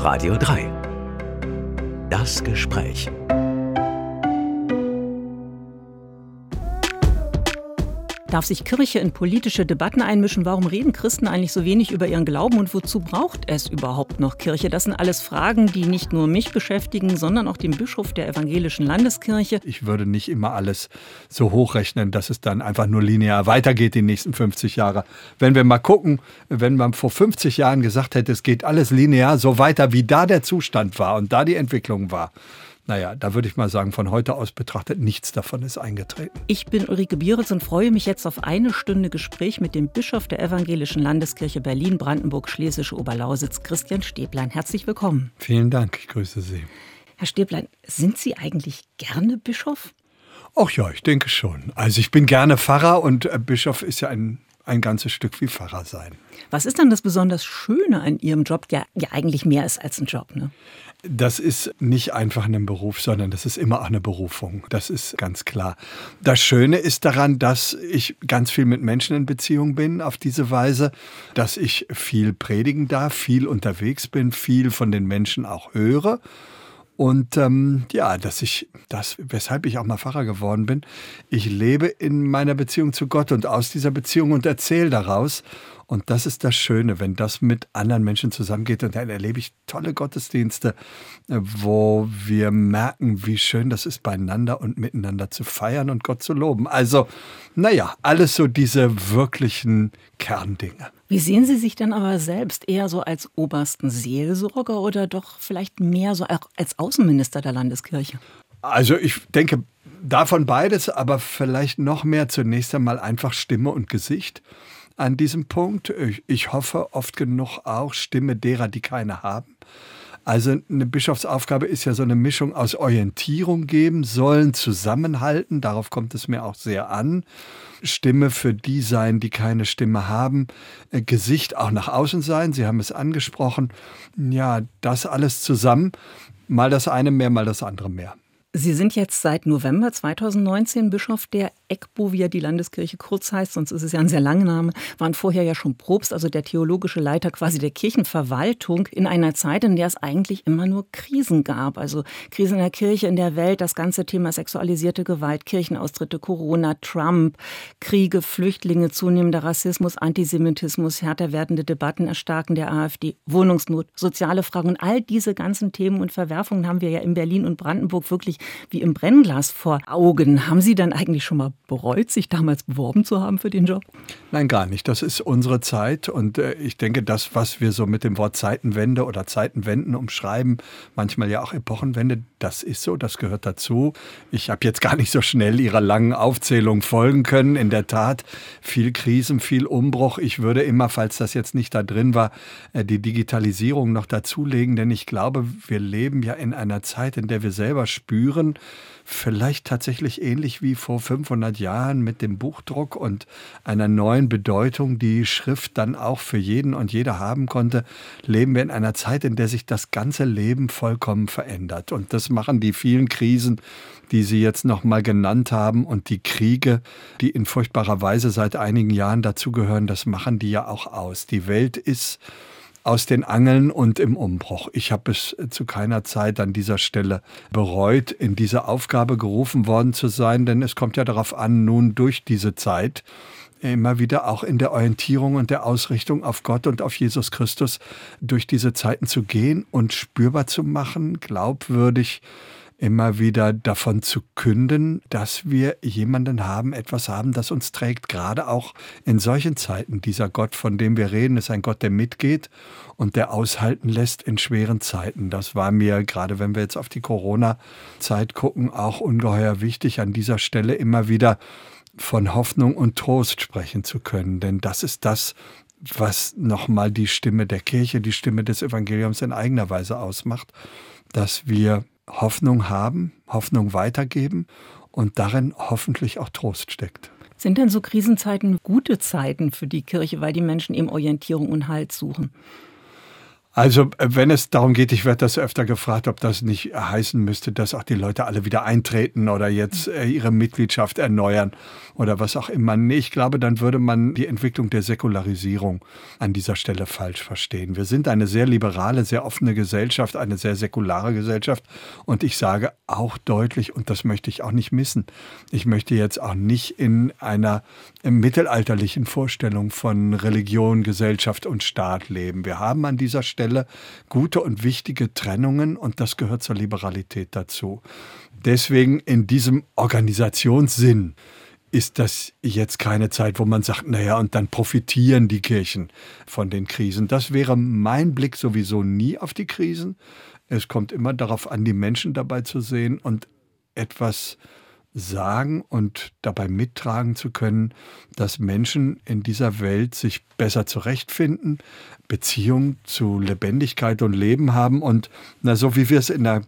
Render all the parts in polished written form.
Radio 3. Das Gespräch. Darf sich Kirche in politische Debatten einmischen? Warum reden Christen eigentlich so wenig über ihren Glauben und wozu braucht es überhaupt noch Kirche? Das sind alles Fragen, die nicht nur mich beschäftigen, sondern auch den Bischof der Evangelischen Landeskirche. Ich würde nicht immer alles so hochrechnen, dass es dann einfach nur linear weitergeht die nächsten 50 Jahre. Wenn wir mal gucken, wenn man vor 50 Jahren gesagt hätte, es geht alles linear so weiter, wie da der Zustand war und da die Entwicklung war, naja, da würde ich mal sagen, von heute aus betrachtet, nichts davon ist eingetreten. Ich bin Ulrike Bieritz und freue mich jetzt auf eine Stunde Gespräch mit dem Bischof der Evangelischen Landeskirche Berlin, Brandenburg, Schlesische Oberlausitz, Christian Stäblein. Herzlich willkommen. Vielen Dank, ich grüße Sie. Herr Stäblein, sind Sie eigentlich gerne Bischof? Ach ja, ich denke schon. Also ich bin gerne Pfarrer und Bischof ist ja ein ganzes Stück wie Pfarrer sein. Was ist dann das besonders Schöne an Ihrem Job, der ja eigentlich mehr ist als ein Job, ne? Das ist nicht einfach ein Beruf, sondern das ist immer auch eine Berufung. Das ist ganz klar. Das Schöne ist daran, dass ich ganz viel mit Menschen in Beziehung bin auf diese Weise, dass ich viel predigen darf, viel unterwegs bin, viel von den Menschen auch höre. Und weshalb ich auch mal Pfarrer geworden bin, ich lebe in meiner Beziehung zu Gott und aus dieser Beziehung und erzähle daraus. Und das ist das Schöne, wenn das mit anderen Menschen zusammengeht. Und dann erlebe ich tolle Gottesdienste, wo wir merken, wie schön das ist, beieinander und miteinander zu feiern und Gott zu loben. Also, alles so diese wirklichen Kerndinge. Wie sehen Sie sich dann aber selbst? Eher so als obersten Seelsorger oder doch vielleicht mehr so als Außenminister der Landeskirche? Also ich denke, davon beides, aber vielleicht noch mehr zunächst einmal einfach Stimme und Gesicht. An diesem Punkt. Ich hoffe oft genug auch Stimme derer, die keine haben. Also eine Bischofsaufgabe ist ja so eine Mischung aus Orientierung geben sollen, zusammenhalten, darauf kommt es mir auch sehr an. Stimme für die sein, die keine Stimme haben. Gesicht auch nach außen sein, Sie haben es angesprochen. Ja, das alles zusammen, mal das eine mehr, mal das andere mehr. Sie sind jetzt seit November 2019 Bischof der EGBO, wie ja die Landeskirche kurz heißt, sonst ist es ja ein sehr langer Name, waren vorher ja schon Propst, also der theologische Leiter quasi der Kirchenverwaltung in einer Zeit, in der es eigentlich immer nur Krisen gab. Also Krisen in der Kirche, in der Welt, das ganze Thema sexualisierte Gewalt, Kirchenaustritte, Corona, Trump, Kriege, Flüchtlinge, zunehmender Rassismus, Antisemitismus, härter werdende Debatten, Erstarken der AfD, Wohnungsnot, soziale Fragen und all diese ganzen Themen und Verwerfungen haben wir ja in Berlin und Brandenburg wirklich wie im Brennglas vor Augen. Haben Sie dann eigentlich schon mal bereut, sich damals beworben zu haben für den Job? Nein, gar nicht. Das ist unsere Zeit und ich denke, das, was wir so mit dem Wort Zeitenwende oder Zeitenwenden umschreiben, manchmal ja auch Epochenwende, das ist so, das gehört dazu. Ich habe jetzt gar nicht so schnell Ihrer langen Aufzählung folgen können. In der Tat, viel Krisen, viel Umbruch. Ich würde immer, falls das jetzt nicht da drin war, die Digitalisierung noch dazulegen, denn ich glaube, wir leben ja in einer Zeit, in der wir selber spüren, vielleicht tatsächlich ähnlich wie vor 500 Jahren mit dem Buchdruck und einer neuen Bedeutung, die Schrift dann auch für jeden und jeder haben konnte, leben wir in einer Zeit, in der sich das ganze Leben vollkommen verändert. Und das machen die vielen Krisen, die Sie jetzt noch mal genannt haben und die Kriege, die in furchtbarer Weise seit einigen Jahren dazugehören, das machen die ja auch aus. Die Welt ist aus den Angeln und im Umbruch. Ich habe es zu keiner Zeit an dieser Stelle bereut, in diese Aufgabe gerufen worden zu sein, denn es kommt ja darauf an, nun durch diese Zeit immer wieder auch in der Orientierung und der Ausrichtung auf Gott und auf Jesus Christus durch diese Zeiten zu gehen und spürbar zu machen, glaubwürdig immer wieder davon zu künden, dass wir jemanden haben, etwas haben, das uns trägt, gerade auch in solchen Zeiten. Dieser Gott, von dem wir reden, ist ein Gott, der mitgeht und der aushalten lässt in schweren Zeiten. Das war mir, gerade wenn wir jetzt auf die Corona-Zeit gucken, auch ungeheuer wichtig, an dieser Stelle immer wieder von Hoffnung und Trost sprechen zu können. Denn das ist das, was nochmal die Stimme der Kirche, die Stimme des Evangeliums in eigener Weise ausmacht, dass wir Hoffnung haben, Hoffnung weitergeben und darin hoffentlich auch Trost steckt. Sind denn so Krisenzeiten gute Zeiten für die Kirche, weil die Menschen eben Orientierung und Halt suchen? Also wenn es darum geht, ich werde das öfter gefragt, ob das nicht heißen müsste, dass auch die Leute alle wieder eintreten oder jetzt ihre Mitgliedschaft erneuern oder was auch immer. Nee, ich glaube, dann würde man die Entwicklung der Säkularisierung an dieser Stelle falsch verstehen. Wir sind eine sehr liberale, sehr offene Gesellschaft, eine sehr säkulare Gesellschaft und ich sage auch deutlich, und das möchte ich auch nicht missen, ich möchte jetzt auch nicht in einer mittelalterlichen Vorstellung von Religion, Gesellschaft und Staat leben. Wir haben an dieser Stelle gute und wichtige Trennungen und das gehört zur Liberalität dazu. Deswegen in diesem Organisationssinn ist das jetzt keine Zeit, wo man sagt, naja, und dann profitieren die Kirchen von den Krisen. Das wäre mein Blick sowieso nie auf die Krisen. Es kommt immer darauf an, die Menschen dabei zu sehen und etwas sagen und dabei mittragen zu können, dass Menschen in dieser Welt sich besser zurechtfinden, Beziehung zu Lebendigkeit und Leben haben und so wie wir es in der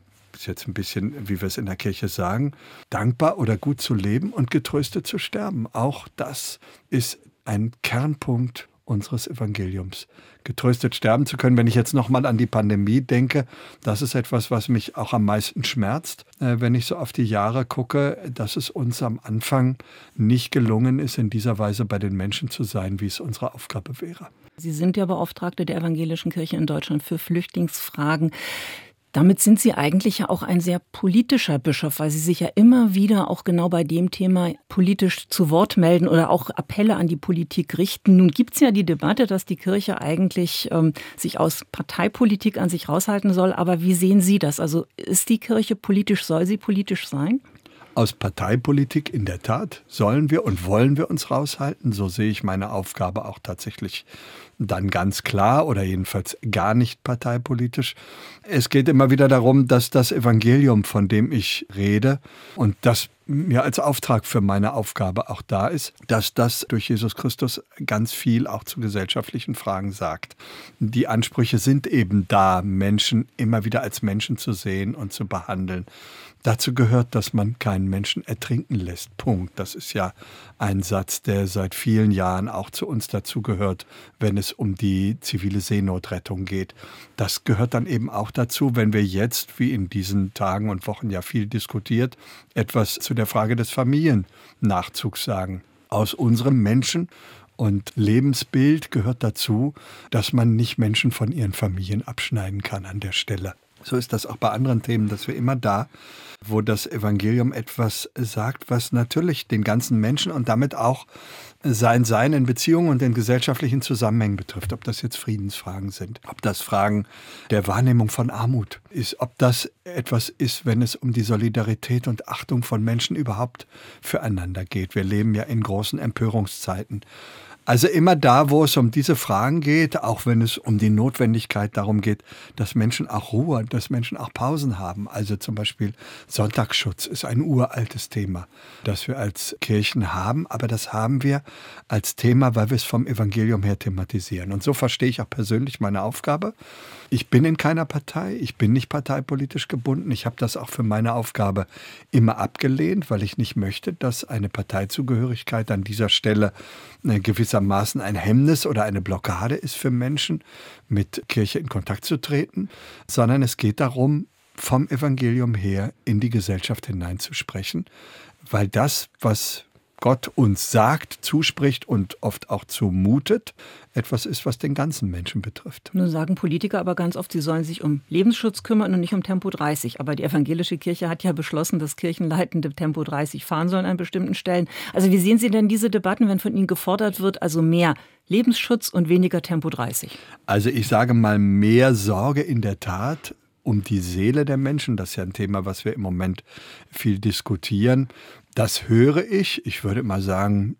Kirche sagen, dankbar oder gut zu leben und getröstet zu sterben. Auch das ist ein Kernpunkt unseres Evangeliums. Getröstet sterben zu können. Wenn ich jetzt nochmal an die Pandemie denke, das ist etwas, was mich auch am meisten schmerzt, wenn ich so auf die Jahre gucke, dass es uns am Anfang nicht gelungen ist, in dieser Weise bei den Menschen zu sein, wie es unsere Aufgabe wäre. Sie sind ja Beauftragte der Evangelischen Kirche in Deutschland für Flüchtlingsfragen. Damit sind Sie eigentlich ja auch ein sehr politischer Bischof, weil Sie sich ja immer wieder auch genau bei dem Thema politisch zu Wort melden oder auch Appelle an die Politik richten. Nun gibt es ja die Debatte, dass die Kirche eigentlich sich aus Parteipolitik an sich raushalten soll. Aber wie sehen Sie das? Also ist die Kirche politisch, soll sie politisch sein? Aus Parteipolitik in der Tat sollen wir und wollen wir uns raushalten. So sehe ich meine Aufgabe auch tatsächlich dann ganz klar oder jedenfalls gar nicht parteipolitisch. Es geht immer wieder darum, dass das Evangelium, von dem ich rede und das mir als Auftrag für meine Aufgabe auch da ist, dass das durch Jesus Christus ganz viel auch zu gesellschaftlichen Fragen sagt. Die Ansprüche sind eben da, Menschen immer wieder als Menschen zu sehen und zu behandeln. Dazu gehört, dass man keinen Menschen ertrinken lässt. Punkt. Das ist ja ein Satz, der seit vielen Jahren auch zu uns dazu gehört, wenn es um die zivile Seenotrettung geht. Das gehört dann eben auch dazu, wenn wir jetzt, wie in diesen Tagen und Wochen ja viel diskutiert, etwas zu der Frage des Familiennachzugs sagen. Aus unserem Menschen- und Lebensbild gehört dazu, dass man nicht Menschen von ihren Familien abschneiden kann an der Stelle. So ist das auch bei anderen Themen, dass wir immer da, wo das Evangelium etwas sagt, was natürlich den ganzen Menschen und damit auch sein Sein in Beziehungen und in gesellschaftlichen Zusammenhängen betrifft. Ob das jetzt Friedensfragen sind, ob das Fragen der Wahrnehmung von Armut ist, ob das etwas ist, wenn es um die Solidarität und Achtung von Menschen überhaupt füreinander geht. Wir leben ja in großen Empörungszeiten. Also immer da, wo es um diese Fragen geht, auch wenn es um die Notwendigkeit darum geht, dass Menschen auch Ruhe, dass Menschen auch Pausen haben. Also zum Beispiel Sonntagsschutz ist ein uraltes Thema, das wir als Kirchen haben. Aber das haben wir als Thema, weil wir es vom Evangelium her thematisieren. Und so verstehe ich auch persönlich meine Aufgabe. Ich bin in keiner Partei, ich bin nicht parteipolitisch gebunden. Ich habe das auch für meine Aufgabe immer abgelehnt, weil ich nicht möchte, dass eine Parteizugehörigkeit an dieser Stelle gewissermaßen ein Hemmnis oder eine Blockade ist für Menschen, mit Kirche in Kontakt zu treten, sondern es geht darum, vom Evangelium her in die Gesellschaft hineinzusprechen, weil das, was Gott uns sagt, zuspricht und oft auch zumutet, etwas ist, was den ganzen Menschen betrifft. Nun sagen Politiker aber ganz oft, sie sollen sich um Lebensschutz kümmern und nicht um Tempo 30. Aber die evangelische Kirche hat ja beschlossen, dass Kirchenleitende Tempo 30 fahren sollen an bestimmten Stellen. Also wie sehen Sie denn diese Debatten, wenn von Ihnen gefordert wird, also mehr Lebensschutz und weniger Tempo 30? Also ich sage mal, mehr Sorge in der Tat um die Seele der Menschen. Das ist ja ein Thema, was wir im Moment viel diskutieren. Das höre ich. Ich würde mal sagen,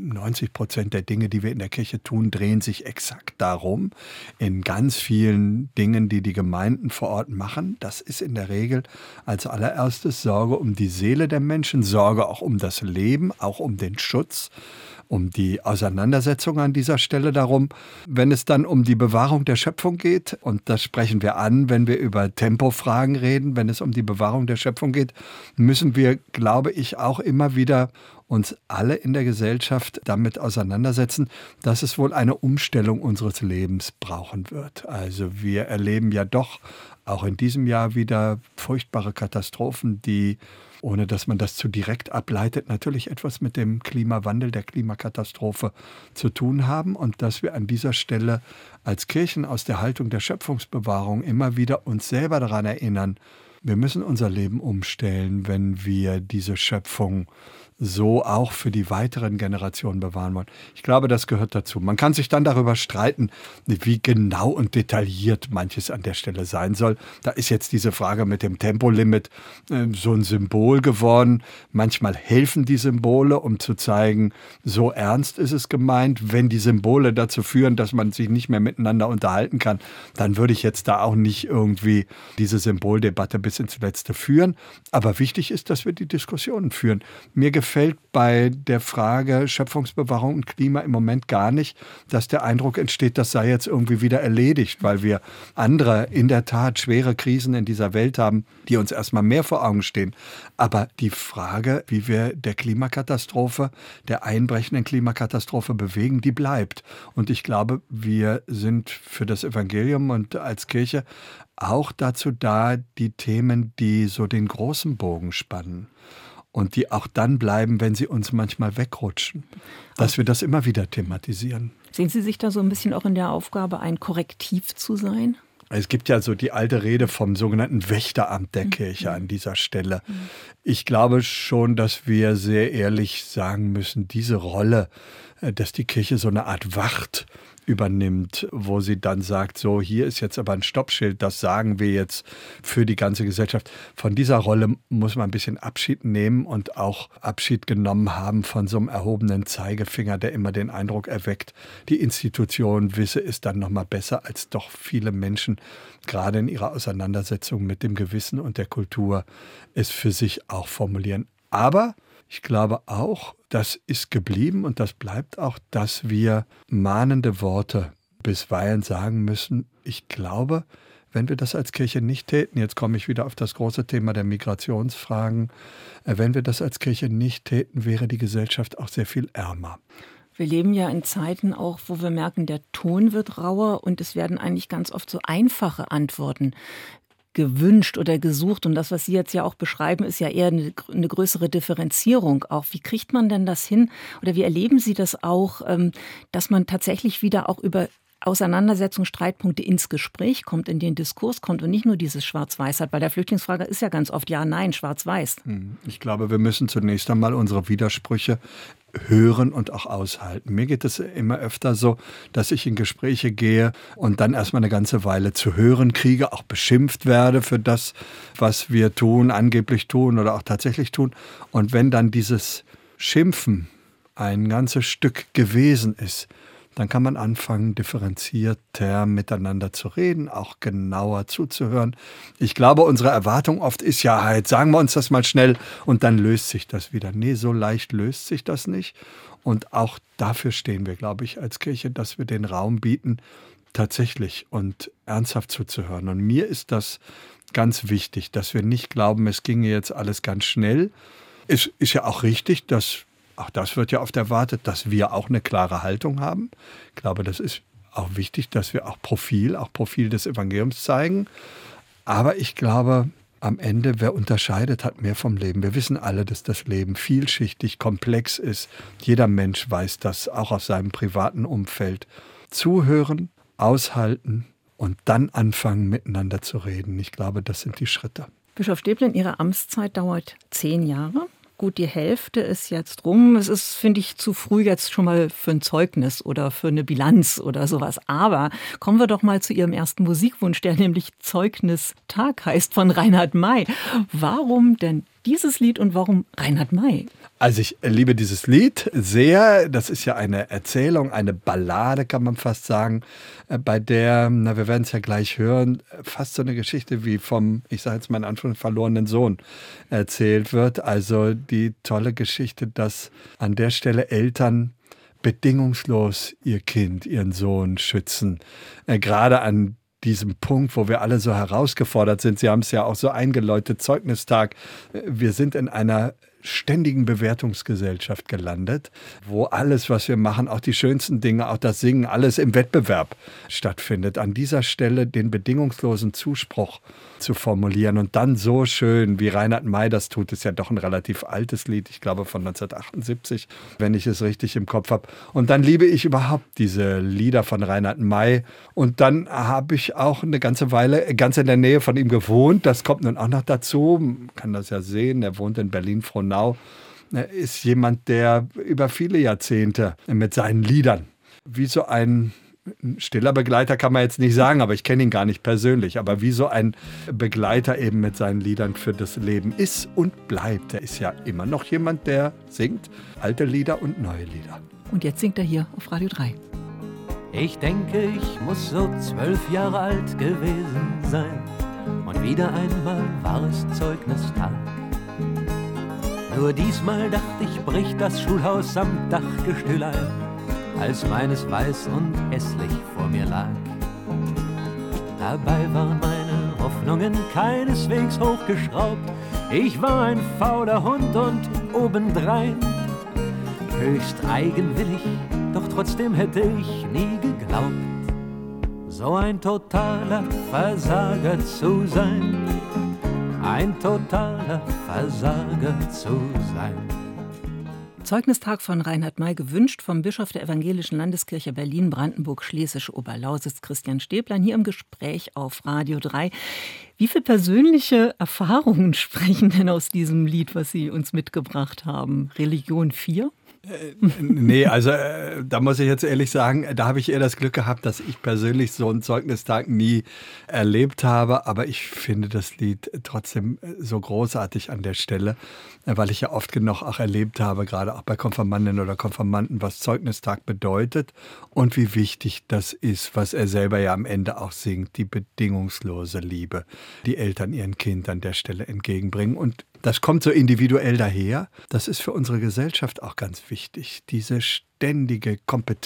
90% der Dinge, die wir in der Kirche tun, drehen sich exakt darum. In ganz vielen Dingen, die die Gemeinden vor Ort machen, das ist in der Regel als allererstes Sorge um die Seele der Menschen, Sorge auch um das Leben, auch um den Schutz, um die Auseinandersetzung an dieser Stelle darum. Wenn es dann um die Bewahrung der Schöpfung geht, und das sprechen wir an, wenn wir über Tempofragen reden, wenn es um die Bewahrung der Schöpfung geht, müssen wir, glaube ich, auch immer wieder uns alle in der Gesellschaft damit auseinandersetzen, dass es wohl eine Umstellung unseres Lebens brauchen wird. Also wir erleben ja doch auch in diesem Jahr wieder furchtbare Katastrophen, die, ohne dass man das zu direkt ableitet, natürlich etwas mit dem Klimawandel, der Klimakatastrophe zu tun haben und dass wir an dieser Stelle als Kirchen aus der Haltung der Schöpfungsbewahrung immer wieder uns selber daran erinnern, wir müssen unser Leben umstellen, wenn wir diese Schöpfung so auch für die weiteren Generationen bewahren wollen. Ich glaube, das gehört dazu. Man kann sich dann darüber streiten, wie genau und detailliert manches an der Stelle sein soll. Da ist jetzt diese Frage mit dem Tempolimit so ein Symbol geworden. Manchmal helfen die Symbole, um zu zeigen, so ernst ist es gemeint. Wenn die Symbole dazu führen, dass man sich nicht mehr miteinander unterhalten kann, dann würde ich jetzt da auch nicht irgendwie diese Symboldebatte bis ins Letzte führen. Aber wichtig ist, dass wir die Diskussionen führen. Mir gefällt bei der Frage Schöpfungsbewahrung und Klima im Moment gar nicht, dass der Eindruck entsteht, das sei jetzt irgendwie wieder erledigt, weil wir andere, in der Tat schwere Krisen in dieser Welt haben, die uns erstmal mehr vor Augen stehen. Aber die Frage, wie wir der Klimakatastrophe, der einbrechenden Klimakatastrophe bewegen, die bleibt. Und ich glaube, wir sind für das Evangelium und als Kirche auch dazu da, die Themen, die so den großen Bogen spannen und die auch dann bleiben, wenn sie uns manchmal wegrutschen, dass wir das immer wieder thematisieren. Sehen Sie sich da so ein bisschen auch in der Aufgabe, ein Korrektiv zu sein? Es gibt ja so die alte Rede vom sogenannten Wächteramt der Kirche an dieser Stelle. Ich glaube schon, dass wir sehr ehrlich sagen müssen, diese Rolle, dass die Kirche so eine Art Wacht übernimmt, wo sie dann sagt, so, hier ist jetzt aber ein Stoppschild, das sagen wir jetzt für die ganze Gesellschaft. Von dieser Rolle muss man ein bisschen Abschied nehmen und auch Abschied genommen haben von so einem erhobenen Zeigefinger, der immer den Eindruck erweckt, die Institution wisse es dann noch mal besser, als doch viele Menschen gerade in ihrer Auseinandersetzung mit dem Gewissen und der Kultur es für sich auch formulieren. Aber ich glaube auch, das ist geblieben und das bleibt auch, dass wir mahnende Worte bisweilen sagen müssen. Ich glaube, wenn wir das als Kirche nicht täten, jetzt komme ich wieder auf das große Thema der Migrationsfragen, wenn wir das als Kirche nicht täten, wäre die Gesellschaft auch sehr viel ärmer. Wir leben ja in Zeiten auch, wo wir merken, der Ton wird rauer und es werden eigentlich ganz oft so einfache Antworten gewünscht oder gesucht. Und das, was Sie jetzt ja auch beschreiben, ist ja eher eine größere Differenzierung auch. Wie kriegt man denn das hin oder wie erleben Sie das auch, dass man tatsächlich wieder auch über Auseinandersetzungen, Streitpunkte ins Gespräch kommt, in den Diskurs kommt und nicht nur dieses Schwarz-Weiß hat? Weil der Flüchtlingsfrage ist ja ganz oft ja, nein, Schwarz-Weiß. Ich glaube, wir müssen zunächst einmal unsere Widersprüche hören und auch aushalten. Mir geht es immer öfter so, dass ich in Gespräche gehe und dann erstmal eine ganze Weile zu hören kriege, auch beschimpft werde für das, was wir tun, angeblich tun oder auch tatsächlich tun. Und wenn dann dieses Schimpfen ein ganzes Stück gewesen ist, dann kann man anfangen, differenzierter miteinander zu reden, auch genauer zuzuhören. Ich glaube, unsere Erwartung oft ist ja, jetzt sagen wir uns das mal schnell und dann löst sich das wieder. Nee, so leicht löst sich das nicht. Und auch dafür stehen wir, glaube ich, als Kirche, dass wir den Raum bieten, tatsächlich und ernsthaft zuzuhören. Und mir ist das ganz wichtig, dass wir nicht glauben, es ginge jetzt alles ganz schnell. Es ist ja auch richtig, dass auch das wird ja oft erwartet, dass wir auch eine klare Haltung haben. Ich glaube, das ist auch wichtig, dass wir auch Profil des Evangeliums zeigen. Aber ich glaube, am Ende, wer unterscheidet, hat mehr vom Leben. Wir wissen alle, dass das Leben vielschichtig, komplex ist. Jeder Mensch weiß das, auch aus seinem privaten Umfeld. Zuhören, aushalten und dann anfangen, miteinander zu reden. Ich glaube, das sind die Schritte. Bischof Stäblein, Ihre Amtszeit dauert 10 Jahre. Gut, die Hälfte ist jetzt rum. Es ist, finde ich, zu früh jetzt schon mal für ein Zeugnis oder für eine Bilanz oder sowas. Aber kommen wir doch mal zu Ihrem ersten Musikwunsch, der nämlich Zeugnistag heißt, von Reinhard May. Warum denn dieses Lied und warum Reinhard May? Also ich liebe dieses Lied sehr. Das ist ja eine Erzählung, eine Ballade, kann man fast sagen, bei der, wir werden es ja gleich hören, fast so eine Geschichte wie vom, ich sage jetzt mal in Anführungszeichen, verlorenen Sohn erzählt wird. Also die tolle Geschichte, dass an der Stelle Eltern bedingungslos ihr Kind, ihren Sohn schützen. Gerade an diesem Punkt, wo wir alle so herausgefordert sind. Sie haben es ja auch so eingeläutet, Zeugnistag. Wir sind in einer ständigen Bewertungsgesellschaft gelandet, wo alles, was wir machen, auch die schönsten Dinge, auch das Singen, alles im Wettbewerb stattfindet. An dieser Stelle den bedingungslosen Zuspruch zu formulieren und dann so schön, wie Reinhard May das tut, ist ja doch ein relativ altes Lied, ich glaube von 1978, wenn ich es richtig im Kopf habe. Und dann liebe ich überhaupt diese Lieder von Reinhard May. Und dann habe ich auch eine ganze Weile ganz in der Nähe von ihm gewohnt. Das kommt nun auch noch dazu. Man kann das ja sehen, er wohnt in Berlin-Frohnau. Er ist jemand, der über viele Jahrzehnte mit seinen Liedern wie so ein stiller Begleiter kann man jetzt nicht sagen, aber ich kenne ihn gar nicht persönlich. Aber wie so ein Begleiter eben mit seinen Liedern für das Leben ist und bleibt. Er ist ja immer noch jemand, der singt alte Lieder und neue Lieder. Und jetzt singt er hier auf Radio 3. Ich denke, ich muss so 12 Jahre alt gewesen sein. Und wieder einmal war es Zeugnistag. Nur diesmal dachte ich, bricht das Schulhaus am Dachgestühl ein, als meines weiß und hässlich vor mir lag. Dabei waren meine Hoffnungen keineswegs hochgeschraubt. Ich war ein fauler Hund und obendrein höchst eigenwillig, doch trotzdem hätte ich nie geglaubt, so ein totaler Versager zu sein. Ein totaler Versager zu sein. Zeugnistag von Reinhard May, gewünscht vom Bischof der Evangelischen Landeskirche Berlin-Brandenburg-Schlesische Oberlausitz, Christian Stäblein, hier im Gespräch auf Radio 3. Wie viele persönliche Erfahrungen sprechen denn aus diesem Lied, was Sie uns mitgebracht haben? Religion 4? Nee, also da muss ich jetzt ehrlich sagen, da habe ich eher das Glück gehabt, dass ich persönlich so einen Zeugnistag nie erlebt habe. Aber ich finde das Lied trotzdem so großartig an der Stelle, weil ich ja oft genug auch erlebt habe, gerade auch bei Konfirmandinnen oder Konfirmanden, was Zeugnistag bedeutet und wie wichtig das ist, was er selber ja am Ende auch singt, die bedingungslose Liebe, die Eltern ihren Kindern an der Stelle entgegenbringen. Und das kommt so individuell daher. Das ist für unsere Gesellschaft auch ganz wichtig. Diese ständige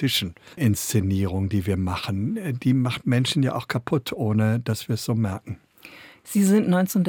Competition-Inszenierung, die wir machen, die macht Menschen ja auch kaputt, ohne dass wir es so merken. Sie sind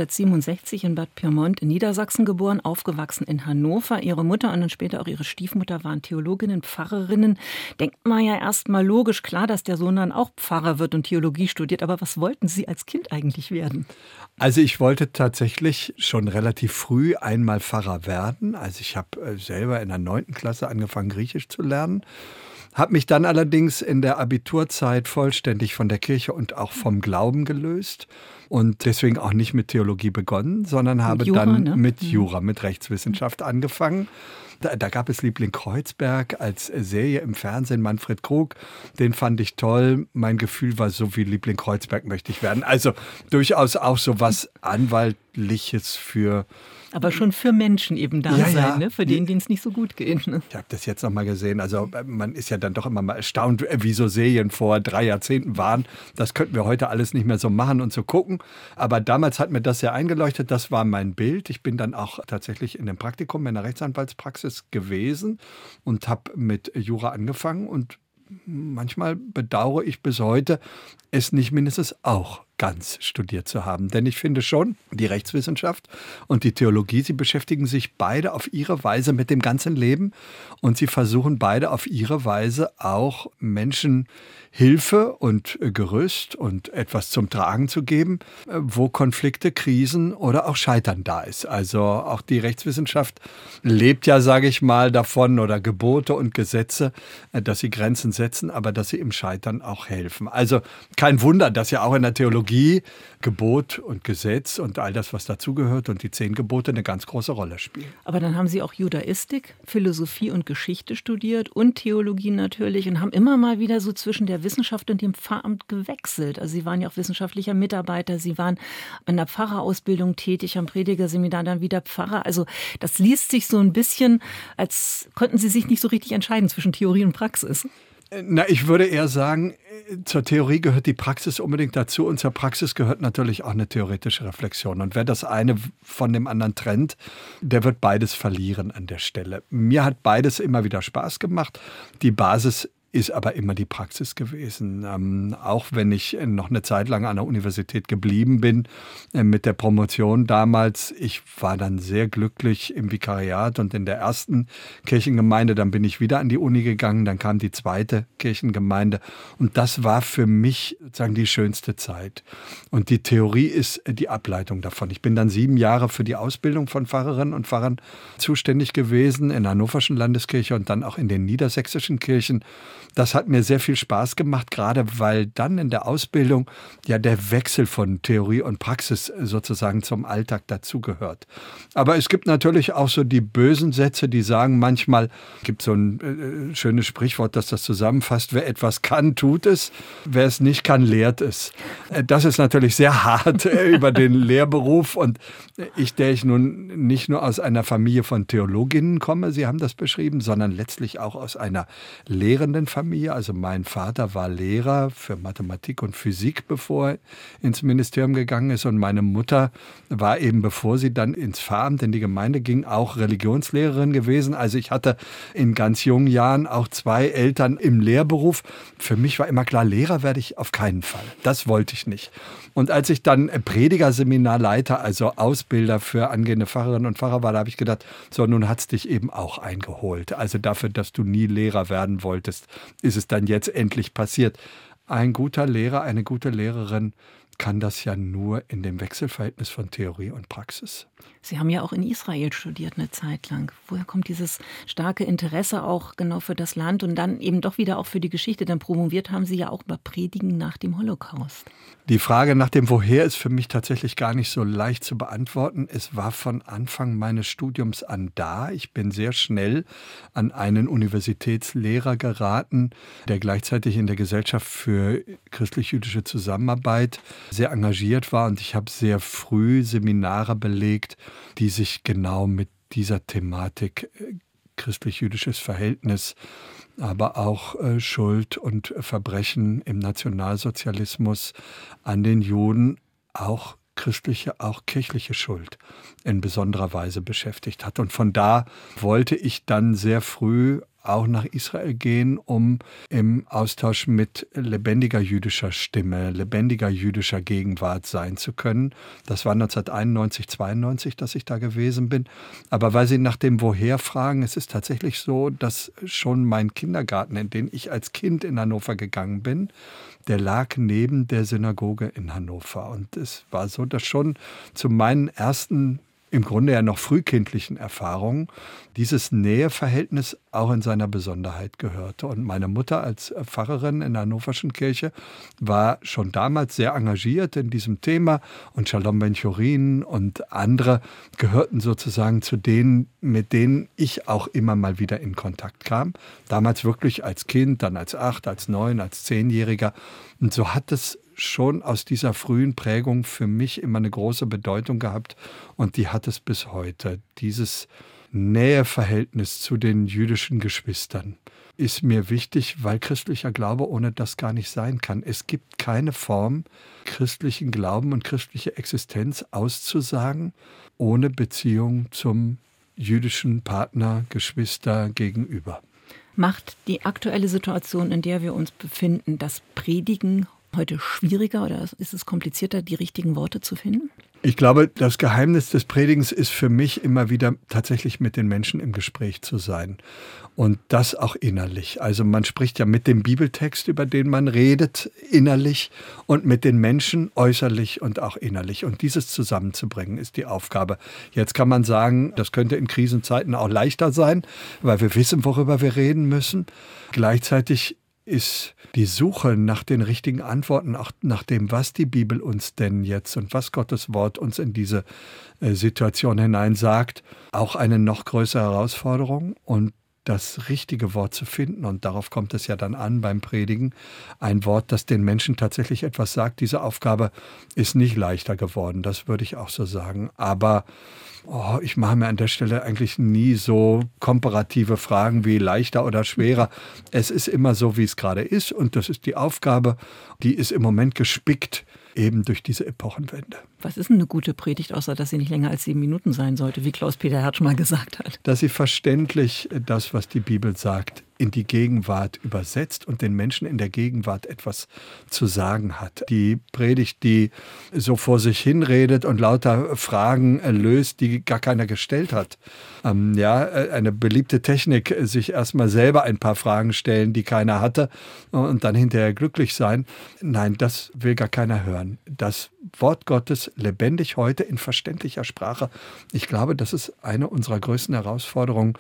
1967 in Bad Pyrmont in Niedersachsen geboren, aufgewachsen in Hannover. Ihre Mutter und dann später auch ihre Stiefmutter waren Theologinnen, Pfarrerinnen. Denkt man ja erstmal logisch, klar, dass der Sohn dann auch Pfarrer wird und Theologie studiert. Aber was wollten Sie als Kind eigentlich werden? Also ich wollte tatsächlich schon relativ früh einmal Pfarrer werden. Also ich habe selber in der 9. Klasse angefangen, Griechisch zu lernen. Habe mich dann allerdings in der Abiturzeit vollständig von der Kirche und auch vom Glauben gelöst und deswegen auch nicht mit Theologie begonnen, sondern habe Jura, dann mit Jura, mit Rechtswissenschaft angefangen. Da gab es Liebling Kreuzberg als Serie im Fernsehen, Manfred Krug, den fand ich toll. Mein Gefühl war, so wie Liebling Kreuzberg möchte ich werden. Also durchaus auch so was Anwaltliches für... Aber schon für Menschen eben da sein, ne? Für denen es nicht so gut geht. Ne? Ich habe das jetzt noch mal gesehen. Also man ist ja dann doch immer mal erstaunt, wie so Serien vor 3 Jahrzehnten waren. Das könnten wir heute alles nicht mehr so machen und so gucken. Aber damals hat mir das sehr eingeleuchtet. Das war mein Bild. Ich bin dann auch tatsächlich in dem Praktikum in der Rechtsanwaltspraxis gewesen und habe mit Jura angefangen. Und manchmal bedauere ich bis heute, es nicht mindestens auch ganz studiert zu haben. Denn ich finde schon, die Rechtswissenschaft und die Theologie, sie beschäftigen sich beide auf ihre Weise mit dem ganzen Leben und sie versuchen beide auf ihre Weise auch Menschen Hilfe und Gerüst und etwas zum Tragen zu geben, wo Konflikte, Krisen oder auch Scheitern da ist. Also auch die Rechtswissenschaft lebt ja, sage ich mal, davon oder Gebote und Gesetze, dass sie Grenzen setzen, aber dass sie im Scheitern auch helfen. Also kein Wunder, dass ja auch in der Theologie Gebot und Gesetz und all das, was dazugehört und die 10 Gebote eine ganz große Rolle spielen. Aber dann haben Sie auch Judaistik, Philosophie und Geschichte studiert und Theologie natürlich und haben immer mal wieder so zwischen der Wissenschaft und dem Pfarramt gewechselt. Also Sie waren ja auch wissenschaftlicher Mitarbeiter, Sie waren in der Pfarrerausbildung tätig, am Predigerseminar, dann wieder Pfarrer. Also das liest sich so ein bisschen, als konnten Sie sich nicht so richtig entscheiden zwischen Theorie und Praxis. Na, ich würde eher sagen, zur Theorie gehört die Praxis unbedingt dazu und zur Praxis gehört natürlich auch eine theoretische Reflexion. Und wer das eine von dem anderen trennt, der wird beides verlieren an der Stelle. Mir hat beides immer wieder Spaß gemacht. Die Basis ist aber immer die Praxis gewesen. Auch wenn ich noch eine Zeit lang an der Universität geblieben bin mit der Promotion damals. Ich war dann sehr glücklich im Vikariat und in der ersten Kirchengemeinde. Dann bin ich wieder an die Uni gegangen, dann kam die zweite Kirchengemeinde. Und das war für mich sozusagen die schönste Zeit. Und die Theorie ist die Ableitung davon. Ich bin dann 7 Jahre für die Ausbildung von Pfarrerinnen und Pfarrern zuständig gewesen in der Hannoverschen Landeskirche und dann auch in den niedersächsischen Kirchen. Das hat mir sehr viel Spaß gemacht, gerade weil dann in der Ausbildung ja der Wechsel von Theorie und Praxis sozusagen zum Alltag dazugehört. Aber es gibt natürlich auch so die bösen Sätze, die sagen manchmal, gibt so ein schönes Sprichwort, das zusammenfasst, wer etwas kann, tut es, wer es nicht kann, lehrt es. Das ist natürlich sehr hart über den Lehrberuf und ich, der ich nun nicht nur aus einer Familie von Theologinnen komme, Sie haben das beschrieben, sondern letztlich auch aus einer lehrenden Familie. Also mein Vater war Lehrer für Mathematik und Physik, bevor er ins Ministerium gegangen ist. Und meine Mutter war eben, bevor sie dann ins Pfarramt in die Gemeinde ging, auch Religionslehrerin gewesen. Also ich hatte in ganz jungen Jahren auch 2 Eltern im Lehrberuf. Für mich war immer klar, Lehrer werde ich auf keinen Fall. Das wollte ich nicht. Und als ich dann Predigerseminarleiter, also Ausbilder für angehende Pfarrerinnen und Pfarrer war, da habe ich gedacht, so, nun hat es dich eben auch eingeholt. Also dafür, dass du nie Lehrer werden wolltest, ist es dann jetzt endlich passiert. Ein guter Lehrer, eine gute Lehrerin kann das ja nur in dem Wechselverhältnis von Theorie und Praxis. Sie haben ja auch in Israel studiert eine Zeit lang. Woher kommt dieses starke Interesse auch genau für das Land und dann eben doch wieder auch für die Geschichte? Dann promoviert haben Sie ja auch über Predigen nach dem Holocaust. Die Frage nach dem Woher ist für mich tatsächlich gar nicht so leicht zu beantworten. Es war von Anfang meines Studiums an da. Ich bin sehr schnell an einen Universitätslehrer geraten, der gleichzeitig in der Gesellschaft für christlich-jüdische Zusammenarbeit sehr engagiert war. Und ich habe sehr früh Seminare belegt, die sich genau mit dieser Thematik christlich-jüdisches Verhältnis, aber auch Schuld und Verbrechen im Nationalsozialismus an den Juden, auch christliche, auch kirchliche Schuld in besonderer Weise beschäftigt hat. Und von da wollte ich dann sehr früh auch nach Israel gehen, um im Austausch mit lebendiger jüdischer Stimme, lebendiger jüdischer Gegenwart sein zu können. Das war 1991, 92, dass ich da gewesen bin. Aber weil Sie nach dem Woher fragen, es ist tatsächlich so, dass schon mein Kindergarten, in den ich als Kind in Hannover gegangen bin, der lag neben der Synagoge in Hannover. Und es war so, dass schon zu meinen ersten, im Grunde ja noch frühkindlichen Erfahrungen dieses Näheverhältnis auch in seiner Besonderheit gehörte. Und meine Mutter als Pfarrerin in der Hannoverschen Kirche war schon damals sehr engagiert in diesem Thema. Und Shalom Ben-Chorin und andere gehörten sozusagen zu denen, mit denen ich auch immer mal wieder in Kontakt kam. Damals wirklich als Kind, dann als 8, als 9, als 10-Jähriger. Und so hat es schon aus dieser frühen Prägung für mich immer eine große Bedeutung gehabt und die hat es bis heute. Dieses Näheverhältnis zu den jüdischen Geschwistern ist mir wichtig, weil christlicher Glaube ohne das gar nicht sein kann. Es gibt keine Form, christlichen Glauben und christliche Existenz auszusagen, ohne Beziehung zum jüdischen Partner, Geschwister gegenüber. Macht die aktuelle Situation, in der wir uns befinden, das Predigen heute schwieriger oder ist es komplizierter, die richtigen Worte zu finden? Ich glaube, das Geheimnis des Predigens ist für mich immer wieder tatsächlich mit den Menschen im Gespräch zu sein. Und das auch innerlich. Also man spricht ja mit dem Bibeltext, über den man redet, innerlich und mit den Menschen äußerlich und auch innerlich. Und dieses zusammenzubringen ist die Aufgabe. Jetzt kann man sagen, das könnte in Krisenzeiten auch leichter sein, weil wir wissen, worüber wir reden müssen. Gleichzeitig ist die Suche nach den richtigen Antworten, auch nach dem, was die Bibel uns denn jetzt und was Gottes Wort uns in diese Situation hinein sagt, auch eine noch größere Herausforderung. Und das richtige Wort zu finden, und darauf kommt es ja dann an beim Predigen, ein Wort, das den Menschen tatsächlich etwas sagt, diese Aufgabe ist nicht leichter geworden, das würde ich auch so sagen. Aber ich mache mir an der Stelle eigentlich nie so komparative Fragen wie leichter oder schwerer. Es ist immer so, wie es gerade ist, und das ist die Aufgabe, die ist im Moment gespickt, eben durch diese Epochenwende. Was ist denn eine gute Predigt, außer dass sie nicht länger als 7 Minuten sein sollte, wie Klaus-Peter Hertsch mal gesagt hat? Dass sie verständlich das, was die Bibel sagt, in die Gegenwart übersetzt und den Menschen in der Gegenwart etwas zu sagen hat. Die Predigt, die so vor sich hinredet und lauter Fragen löst, die gar keiner gestellt hat. Eine beliebte Technik, sich erstmal selber ein paar Fragen stellen, die keiner hatte und dann hinterher glücklich sein. Nein, das will gar keiner hören. Das Wort Gottes lebendig heute in verständlicher Sprache. Ich glaube, das ist eine unserer größten Herausforderungen.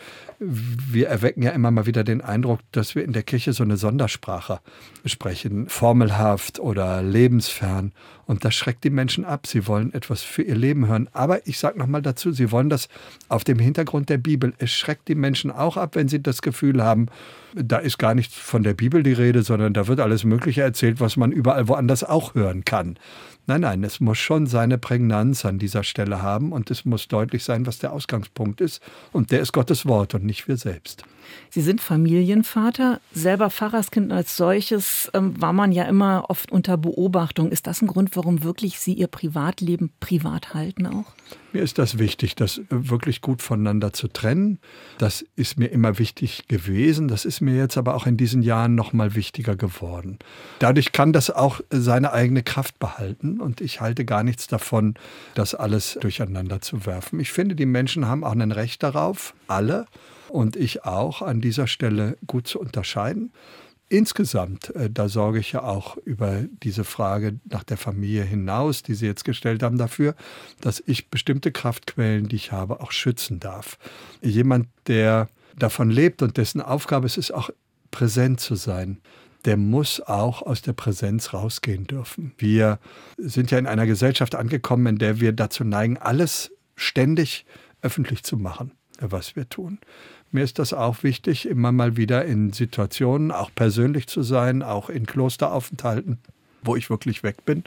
Wir erwecken ja immer mal wieder den Eindruck, dass wir in der Kirche so eine Sondersprache sprechen, formelhaft oder lebensfern. Und das schreckt die Menschen ab. Sie wollen etwas für ihr Leben hören. Aber ich sage nochmal dazu, sie wollen das auf dem Hintergrund der Bibel. Es schreckt die Menschen auch ab, wenn sie das Gefühl haben, da ist gar nicht von der Bibel die Rede, sondern da wird alles Mögliche erzählt, was man überall woanders auch hören kann. Nein, es muss schon seine Prägnanz an dieser Stelle haben und es muss deutlich sein, was der Ausgangspunkt ist. Und der ist Gottes Wort und nicht wir selbst. Sie sind Familienvater, selber Pfarrerskind als solches, war man ja immer oft unter Beobachtung. Ist das ein Grund, warum wirklich Sie Ihr Privatleben privat halten auch? Mir ist das wichtig, das wirklich gut voneinander zu trennen. Das ist mir immer wichtig gewesen. Das ist mir jetzt aber auch in diesen Jahren noch mal wichtiger geworden. Dadurch kann das auch seine eigene Kraft behalten und ich halte gar nichts davon, das alles durcheinander zu werfen. Ich finde, die Menschen haben auch ein Recht darauf, alle, und ich auch, an dieser Stelle gut zu unterscheiden. Insgesamt, da sorge ich ja auch über diese Frage nach der Familie hinaus, die Sie jetzt gestellt haben, dafür, dass ich bestimmte Kraftquellen, die ich habe, auch schützen darf. Jemand, der davon lebt und dessen Aufgabe es ist, auch präsent zu sein, der muss auch aus der Präsenz rausgehen dürfen. Wir sind ja in einer Gesellschaft angekommen, in der wir dazu neigen, alles ständig öffentlich zu machen, was wir tun. Mir ist das auch wichtig, immer mal wieder in Situationen auch persönlich zu sein, auch in Klosteraufenthalten, wo ich wirklich weg bin,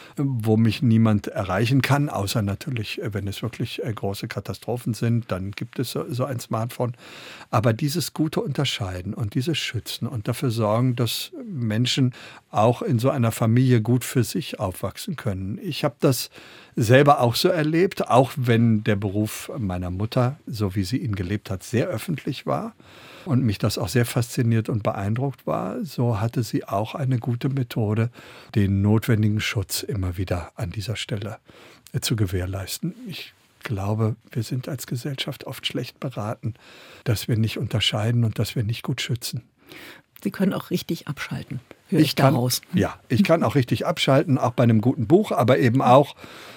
wo mich niemand erreichen kann, außer natürlich, wenn es wirklich große Katastrophen sind, dann gibt es so ein Smartphone. Aber dieses gute Unterscheiden und dieses Schützen und dafür sorgen, dass Menschen auch in so einer Familie gut für sich aufwachsen können. Ich habe das selber auch so erlebt, auch wenn der Beruf meiner Mutter, so wie sie ihn gelebt hat, sehr öffentlich war und mich das auch sehr fasziniert und beeindruckt war, so hatte sie auch eine gute Methode, den notwendigen Schutz immer wieder an dieser Stelle zu gewährleisten. Ich glaube, wir sind als Gesellschaft oft schlecht beraten, dass wir nicht unterscheiden und dass wir nicht gut schützen. Sie können auch richtig abschalten, höre ich daraus. Ja, ich kann auch richtig abschalten, auch bei einem guten Buch, aber eben auch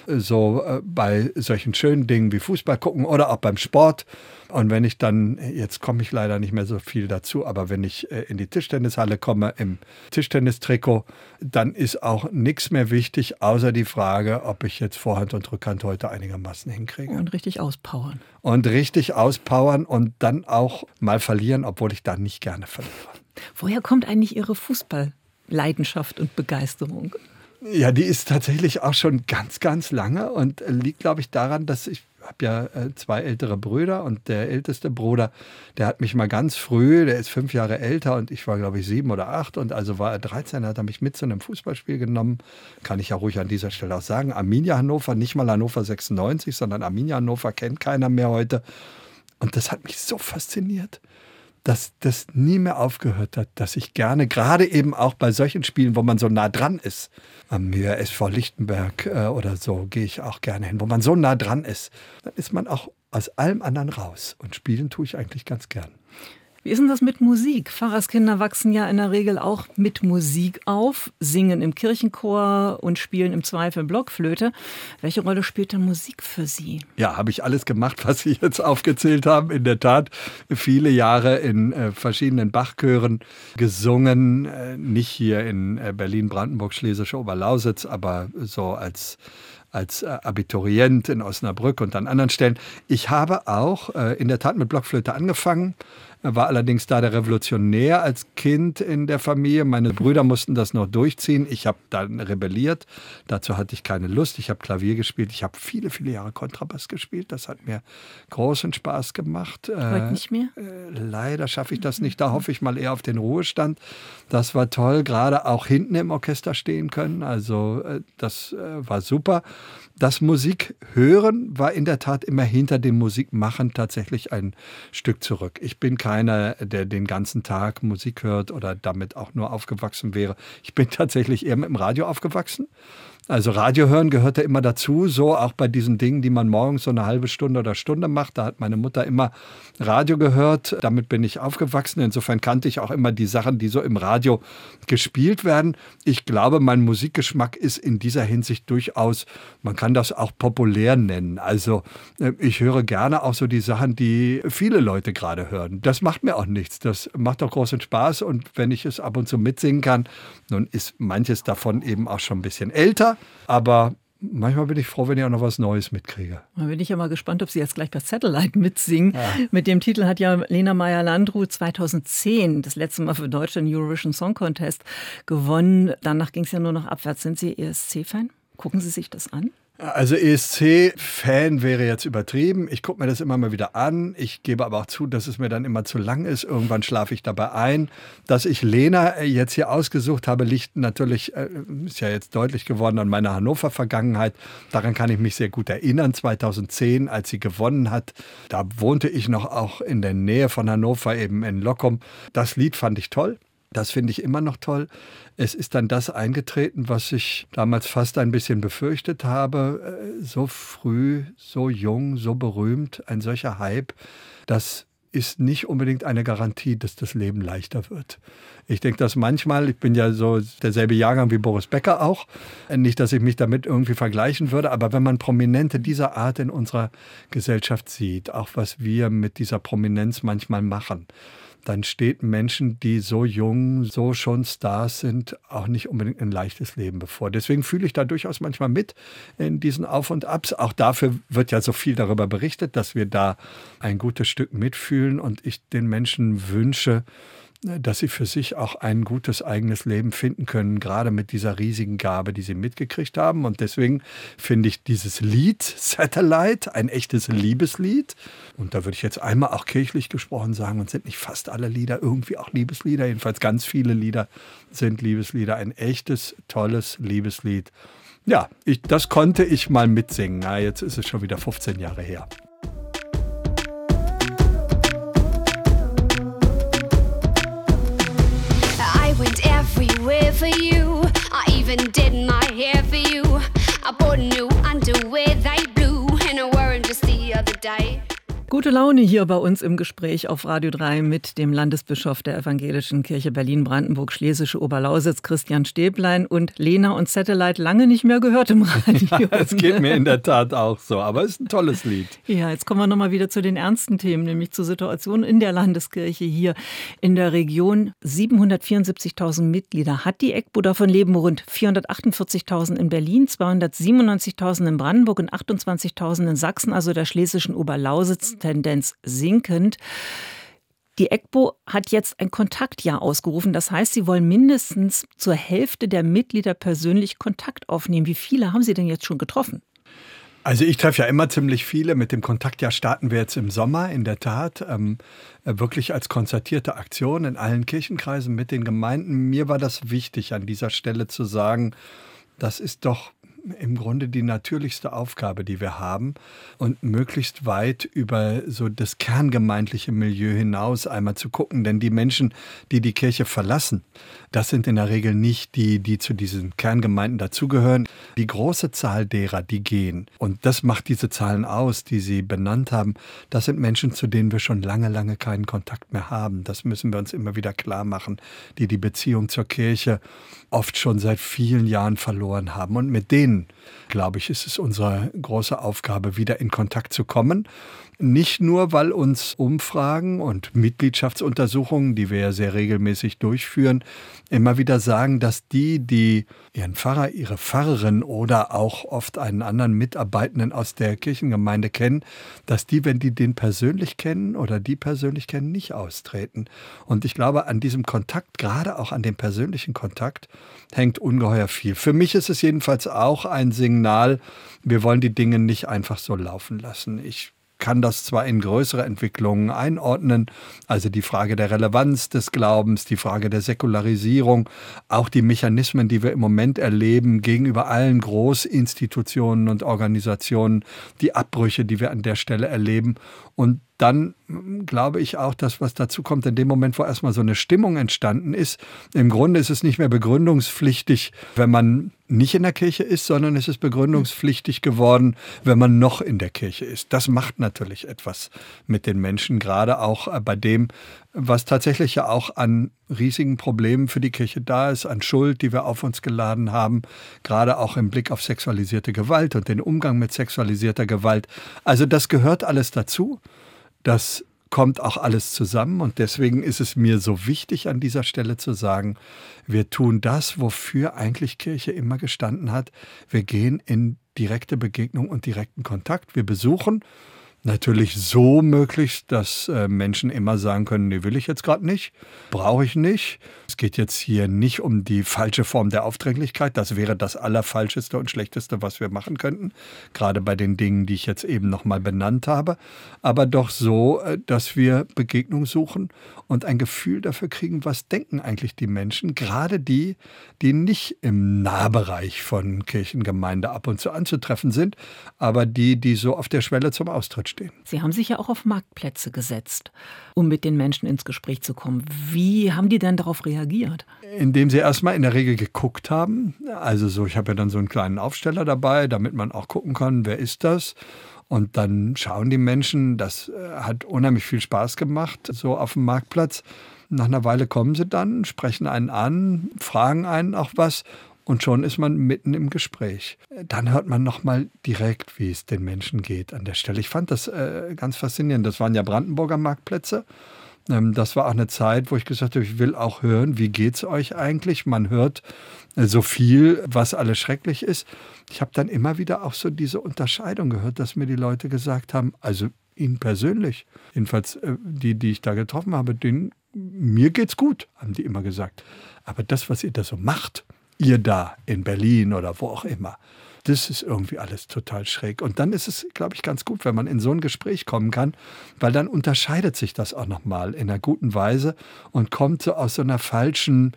so bei solchen schönen Dingen wie Fußball gucken oder auch beim Sport. Und wenn ich dann, jetzt komme ich leider nicht mehr so viel dazu, aber wenn ich in die Tischtennishalle komme im Tischtennistrikot, dann ist auch nichts mehr wichtig, außer die Frage, ob ich jetzt Vorhand und Rückhand heute einigermaßen hinkriege. Und richtig auspowern. Und richtig auspowern und dann auch mal verlieren, obwohl ich dann nicht gerne verliere. Woher kommt eigentlich Ihre Fußballleidenschaft und Begeisterung? Ja, die ist tatsächlich auch schon ganz, ganz lange und liegt, glaube ich, daran, dass ich habe ja 2 ältere Brüder und der älteste Bruder, der hat mich mal ganz früh, der ist 5 Jahre älter und ich war, glaube ich, 7 oder 8 und also war er 13, hat er mich mit zu einem Fußballspiel genommen, kann ich ja ruhig an dieser Stelle auch sagen, Arminia Hannover, nicht mal Hannover 96, sondern Arminia Hannover kennt keiner mehr heute und das hat mich so fasziniert, dass das nie mehr aufgehört hat, dass ich gerne, gerade eben auch bei solchen Spielen, wo man so nah dran ist, am SV Lichtenberg oder so, gehe ich auch gerne hin, wo man so nah dran ist, dann ist man auch aus allem anderen raus. Und spielen tue ich eigentlich ganz gern. Wie ist denn das mit Musik? Pfarrerskinder wachsen ja in der Regel auch mit Musik auf, singen im Kirchenchor und spielen im Zweifel Blockflöte. Welche Rolle spielt denn Musik für Sie? Ja, habe ich alles gemacht, was Sie jetzt aufgezählt haben. In der Tat viele Jahre in verschiedenen Bachchören gesungen. Nicht hier in Berlin, Brandenburg, Schlesische Oberlausitz, aber so als Abiturient in Osnabrück und an anderen Stellen. Ich habe auch in der Tat mit Blockflöte angefangen, war allerdings da der Revolutionär als Kind in der Familie. Meine Brüder mussten das noch durchziehen. Ich habe dann rebelliert. Dazu hatte ich keine Lust. Ich habe Klavier gespielt. Ich habe viele, viele Jahre Kontrabass gespielt. Das hat mir großen Spaß gemacht. Heute nicht mehr? Leider schaffe ich das nicht. Da hoffe ich mal eher auf den Ruhestand. Das war toll. Gerade auch hinten im Orchester stehen können. Also das war super. Das Musik hören war in der Tat immer hinter dem Musikmachen tatsächlich ein Stück zurück. Ich bin keiner, der den ganzen Tag Musik hört oder damit auch nur aufgewachsen wäre. Ich bin tatsächlich eher mit dem Radio aufgewachsen. Also Radio hören gehörte immer dazu, so auch bei diesen Dingen, die man morgens so eine halbe Stunde oder Stunde macht. Da hat meine Mutter immer Radio gehört, damit bin ich aufgewachsen. Insofern kannte ich auch immer die Sachen, die so im Radio gespielt werden. Ich glaube, mein Musikgeschmack ist in dieser Hinsicht durchaus, man kann das auch populär nennen. Also ich höre gerne auch so die Sachen, die viele Leute gerade hören. Das macht mir auch nichts, das macht auch großen Spaß und wenn ich es ab und zu mitsingen kann, nun ist manches davon eben auch schon ein bisschen älter. Aber manchmal bin ich froh, wenn ich auch noch was Neues mitkriege. Da bin ich ja mal gespannt, ob Sie jetzt gleich bei Satellite mitsingen. Ja. Mit dem Titel hat ja Lena Meyer-Landrut 2010 das letzte Mal für Deutschland den Eurovision Song Contest gewonnen. Danach ging es ja nur noch abwärts. Sind Sie ESC-Fan? Gucken Sie sich das an? Also ESC-Fan wäre jetzt übertrieben. Ich gucke mir das immer mal wieder an. Ich gebe aber auch zu, dass es mir dann immer zu lang ist. Irgendwann schlafe ich dabei ein. Dass ich Lena jetzt hier ausgesucht habe, liegt natürlich, ist ja jetzt deutlich geworden, an meiner Hannover-Vergangenheit. Daran kann ich mich sehr gut erinnern. 2010, als sie gewonnen hat, da wohnte ich noch auch in der Nähe von Hannover, eben in Lockum. Das Lied fand ich toll. Das finde ich immer noch toll. Es ist dann das eingetreten, was ich damals fast ein bisschen befürchtet habe. So früh, so jung, so berühmt, ein solcher Hype, das ist nicht unbedingt eine Garantie, dass das Leben leichter wird. Ich denke, dass manchmal, ich bin ja so derselbe Jahrgang wie Boris Becker auch, nicht, dass ich mich damit irgendwie vergleichen würde, aber wenn man Prominente dieser Art in unserer Gesellschaft sieht, auch was wir mit dieser Prominenz manchmal machen, dann steht Menschen, die so jung, so schon Stars sind, auch nicht unbedingt ein leichtes Leben bevor. Deswegen fühle ich da durchaus manchmal mit in diesen Auf und Abs. Auch dafür wird ja so viel darüber berichtet, dass wir da ein gutes Stück mitfühlen und ich den Menschen wünsche, dass sie für sich auch ein gutes eigenes Leben finden können, gerade mit dieser riesigen Gabe, die sie mitgekriegt haben. Und deswegen finde ich dieses Lied Satellite ein echtes Liebeslied. Und da würde ich jetzt einmal auch kirchlich gesprochen sagen, und sind nicht fast alle Lieder irgendwie auch Liebeslieder, jedenfalls ganz viele Lieder sind Liebeslieder, ein echtes, tolles Liebeslied. Ja, das konnte ich mal mitsingen. Na, jetzt ist es schon wieder 15 Jahre her. Everywhere for you, I even did my hair for you. I bought new underwear, they blue, and I wore them just the other day. Gute Laune hier bei uns im Gespräch auf Radio 3 mit dem Landesbischof der Evangelischen Kirche Berlin-Brandenburg-Schlesische Oberlausitz, Christian Stäblein, und Lena und Satellite lange nicht mehr gehört im Radio. Das geht mir in der Tat auch so, aber es ist ein tolles Lied. Ja, jetzt kommen wir nochmal wieder zu den ernsten Themen, nämlich zur Situation in der Landeskirche hier in der Region. 774.000 Mitglieder hat die EGBO, davon leben rund 448.000 in Berlin, 297.000 in Brandenburg und 28.000 in Sachsen, also der Schlesischen Oberlausitz. Tendenz sinkend. Die EGBO hat jetzt ein Kontaktjahr ausgerufen. Das heißt, Sie wollen mindestens zur Hälfte der Mitglieder persönlich Kontakt aufnehmen. Wie viele haben Sie denn jetzt schon getroffen? Also ich treffe ja immer ziemlich viele. Mit dem Kontaktjahr starten wir jetzt im Sommer, in der Tat. Wirklich als konzertierte Aktion in allen Kirchenkreisen mit den Gemeinden. Mir war das wichtig, an dieser Stelle zu sagen, das ist doch im Grunde die natürlichste Aufgabe, die wir haben, und möglichst weit über so das kerngemeindliche Milieu hinaus einmal zu gucken. Denn die Menschen, die die Kirche verlassen, das sind in der Regel nicht die, die zu diesen Kerngemeinden dazugehören. Die große Zahl derer, die gehen, und das macht diese Zahlen aus, die Sie benannt haben, das sind Menschen, zu denen wir schon lange, lange keinen Kontakt mehr haben. Das müssen wir uns immer wieder klar machen, die die Beziehung zur Kirche oft schon seit vielen Jahren verloren haben. Und mit denen, glaube ich, ist es unsere große Aufgabe, wieder in Kontakt zu kommen. Nicht nur, weil uns Umfragen und Mitgliedschaftsuntersuchungen, die wir ja sehr regelmäßig durchführen, immer wieder sagen, dass die ihren Pfarrer, ihre Pfarrerin oder auch oft einen anderen Mitarbeitenden aus der Kirchengemeinde kennen, dass die, wenn die den persönlich kennen oder die persönlich kennen, nicht austreten. Und ich glaube, an diesem Kontakt, gerade auch an dem persönlichen Kontakt, hängt ungeheuer viel. Für mich ist es jedenfalls auch ein Signal, wir wollen die Dinge nicht einfach so laufen lassen. Ich kann das zwar in größere Entwicklungen einordnen, also die Frage der Relevanz des Glaubens, die Frage der Säkularisierung, auch die Mechanismen, die wir im Moment erleben gegenüber allen Großinstitutionen und Organisationen, die Abbrüche, die wir an der Stelle erleben. Und dann glaube ich auch, dass was dazu kommt, in dem Moment, wo erstmal so eine Stimmung entstanden ist, im Grunde ist es nicht mehr begründungspflichtig, wenn man nicht in der Kirche ist, sondern es ist begründungspflichtig geworden, wenn man noch in der Kirche ist. Das macht natürlich etwas mit den Menschen, gerade auch bei dem, was tatsächlich ja auch an riesigen Problemen für die Kirche da ist, an Schuld, die wir auf uns geladen haben, gerade auch im Blick auf sexualisierte Gewalt und den Umgang mit sexualisierter Gewalt. Also das gehört alles dazu. Das kommt auch alles zusammen und deswegen ist es mir so wichtig, an dieser Stelle zu sagen, wir tun das, wofür eigentlich Kirche immer gestanden hat. Wir gehen in direkte Begegnung und direkten Kontakt. Wir besuchen natürlich so möglichst, dass Menschen immer sagen können, nee, will ich jetzt gerade nicht, brauche ich nicht. Es geht jetzt hier nicht um die falsche Form der Aufdringlichkeit. Das wäre das Allerfalscheste und Schlechteste, was wir machen könnten. Gerade bei den Dingen, die ich jetzt eben nochmal benannt habe. Aber doch so, dass wir Begegnung suchen und ein Gefühl dafür kriegen, was denken eigentlich die Menschen, gerade die, die nicht im Nahbereich von Kirchengemeinde ab und zu anzutreffen sind, aber die so auf der Schwelle zum Austritt stehen. Sie haben sich ja auch auf Marktplätze gesetzt, um mit den Menschen ins Gespräch zu kommen. Wie haben die denn darauf reagiert? Indem sie erstmal in der Regel geguckt haben. Also so, ich habe ja dann so einen kleinen Aufsteller dabei, damit man auch gucken kann, wer ist das? Und dann schauen die Menschen, das hat unheimlich viel Spaß gemacht, so auf dem Marktplatz. Nach einer Weile kommen sie dann, sprechen einen an, fragen einen auch was. Und schon ist man mitten im Gespräch. Dann hört man nochmal direkt, wie es den Menschen geht an der Stelle. Ich fand das ganz faszinierend. Das waren ja Brandenburger Marktplätze. Das war auch eine Zeit, wo ich gesagt habe, ich will auch hören, wie geht es euch eigentlich? Man hört so viel, was alles schrecklich ist. Ich habe dann immer wieder auch so diese Unterscheidung gehört, dass mir die Leute gesagt haben, also Ihnen persönlich, jedenfalls die ich da getroffen habe, mir geht's gut, haben die immer gesagt. Aber das, was ihr da so macht, ihr da in Berlin oder wo auch immer, das ist irgendwie alles total schräg. Und dann ist es, glaube ich, ganz gut, wenn man in so ein Gespräch kommen kann, weil dann unterscheidet sich das auch nochmal in einer guten Weise und kommt so aus so einer falschen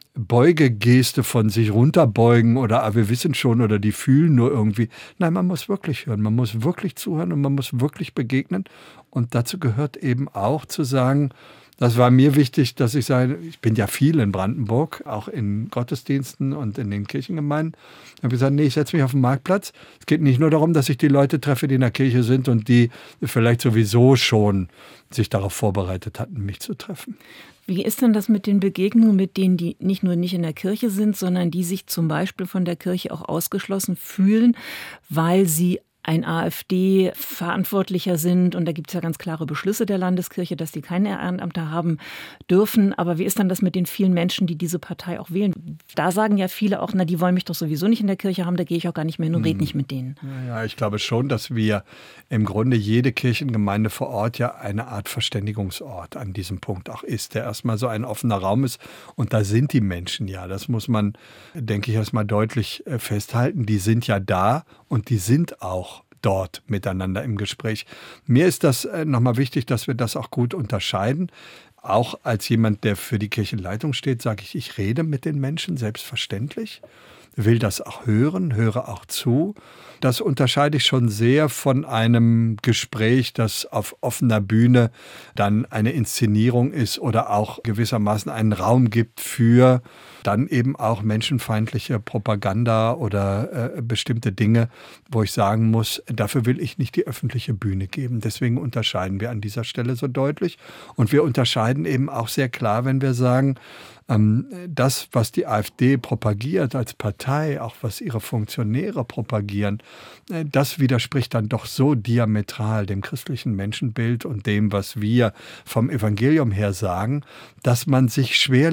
Beugegeste von sich runterbeugen oder wir wissen schon oder die fühlen nur irgendwie. Nein, man muss wirklich hören, man muss wirklich zuhören und man muss wirklich begegnen. Und dazu gehört eben auch zu sagen, das war mir wichtig, dass ich sage, ich bin ja viel in Brandenburg, auch in Gottesdiensten und in den Kirchengemeinden. Ich habe gesagt, nee, ich setze mich auf den Marktplatz. Es geht nicht nur darum, dass ich die Leute treffe, die in der Kirche sind und die vielleicht sowieso schon sich darauf vorbereitet hatten, mich zu treffen. Wie ist denn das mit den Begegnungen mit denen, die nicht nur nicht in der Kirche sind, sondern die sich zum Beispiel von der Kirche auch ausgeschlossen fühlen, weil sie ein AfD-Verantwortlicher sind und da gibt es ja ganz klare Beschlüsse der Landeskirche, dass die keine Ehrenämter haben dürfen. Aber wie ist dann das mit den vielen Menschen, die diese Partei auch wählen? Da sagen ja viele auch, na, die wollen mich doch sowieso nicht in der Kirche haben, da gehe ich auch gar nicht mehr hin und rede nicht mit denen. Ja, ich glaube schon, dass wir im Grunde jede Kirchengemeinde vor Ort ja eine Art Verständigungsort an diesem Punkt auch ist, der erstmal so ein offener Raum ist. Und da sind die Menschen ja, das muss man, denke ich, erstmal deutlich festhalten, die sind ja da und die sind auch dort miteinander im Gespräch. Mir ist das nochmal wichtig, dass wir das auch gut unterscheiden. Auch als jemand, der für die Kirchenleitung steht, sage ich rede mit den Menschen, selbstverständlich. Will das auch hören, höre auch zu. Das unterscheide ich schon sehr von einem Gespräch, das auf offener Bühne dann eine Inszenierung ist oder auch gewissermaßen einen Raum gibt für dann eben auch menschenfeindliche Propaganda oder bestimmte Dinge, wo ich sagen muss, dafür will ich nicht die öffentliche Bühne geben. Deswegen unterscheiden wir an dieser Stelle so deutlich. Und wir unterscheiden eben auch sehr klar, wenn wir sagen, das, was die AfD propagiert als Partei, auch was ihre Funktionäre propagieren, das widerspricht dann doch so diametral dem christlichen Menschenbild und dem, was wir vom Evangelium her sagen, dass man sich schwerlich